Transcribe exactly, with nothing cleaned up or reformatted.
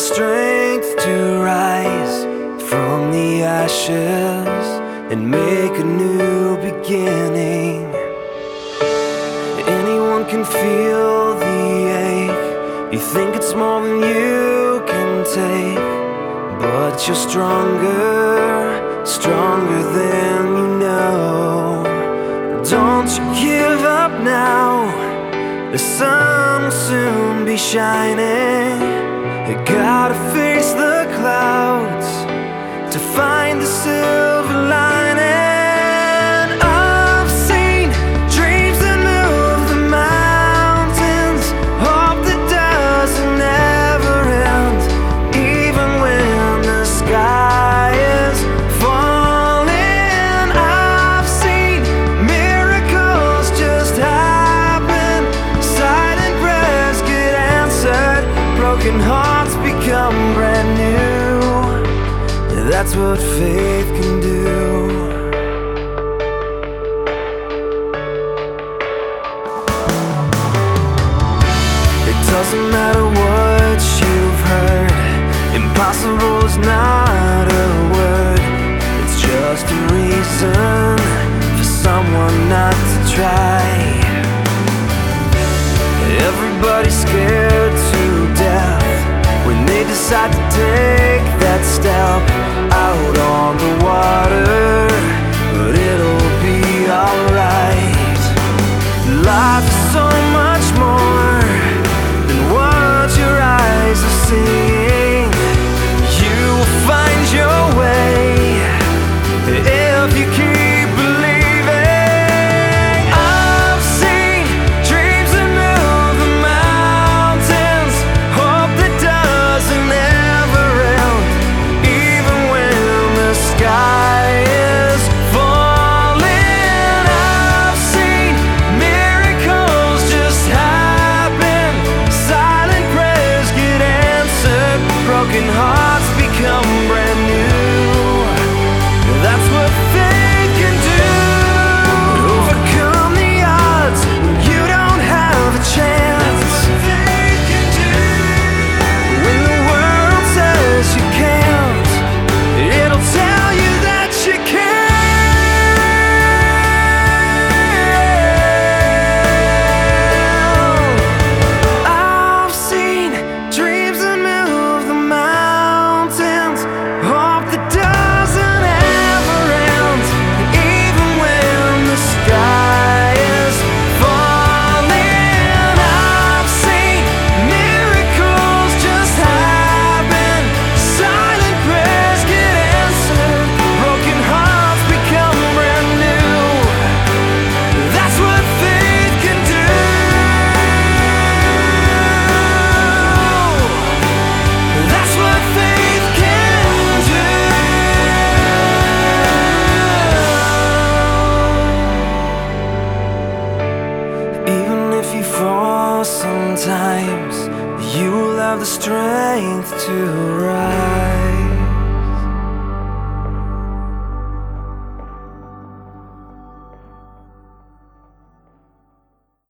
strength to rise from the ashes and make a new beginning. Anyone can feel the ache. You think it's more than you can take, but you're stronger, stronger than you know. Don't you give up now. The sun will soon be shining. You gotta face the clouds to find the silver lining. I've seen dreams that move the mountains, hope that doesn't ever end, even when the sky is falling. I've seen miracles just happen, silent prayers get answered, broken hearts become brand new. That's what faith can do. It doesn't matter what you've heard, impossible is not a word. It's just a reason for someone not to try. Everybody's scared to death when they decide to take that step out on the water, but it'll be alright. Life is so much more than what your eyes are seeing. You will find your way if you keep believing. I've seen dreams that move the mountains, hope that doesn't ever end, even when the sky is falling. I've seen miracles just happen, silent prayers get answered, broken hearts become brand new. That's what faith can do. Overcome the odds when you don't have a chance. Faith can do. When the world says you can't, it'll tell you that you can. I've seen dreams that move the mountains, hope that doesn't ever end, even when the sky is falling. I've seen miracles just happen, silent prayers get answered, broken hearts become brand new. That's what faith can do. That's what faith can do. Even if you fall sometimes, you will have the strength to rise.